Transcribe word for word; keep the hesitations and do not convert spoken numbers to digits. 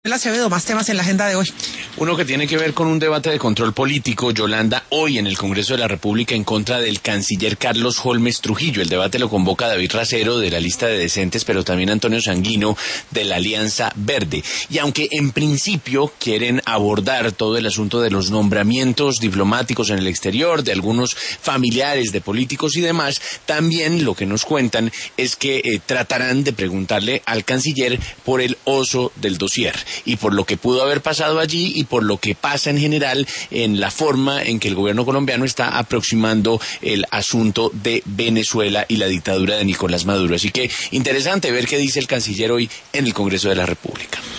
Acevedo, más temas en la agenda de hoy. Uno que tiene que ver con un debate de control político, Yolanda, hoy en el Congreso de la República en contra del canciller Carlos Holmes Trujillo. El debate lo convoca David Racero de la lista de Decentes, pero también Antonio Sanguino de la Alianza Verde. Y aunque en principio quieren abordar todo el asunto de los nombramientos diplomáticos en el exterior, de algunos familiares de políticos y demás, también lo que nos cuentan es que eh, tratarán de preguntarle al canciller por el oso del dossier y por lo que pudo haber pasado allí y por lo que pasa en general en la forma en que el gobierno colombiano está aproximando el asunto de Venezuela y la dictadura de Nicolás Maduro. Así que interesante ver qué dice el canciller hoy en el Congreso de la República.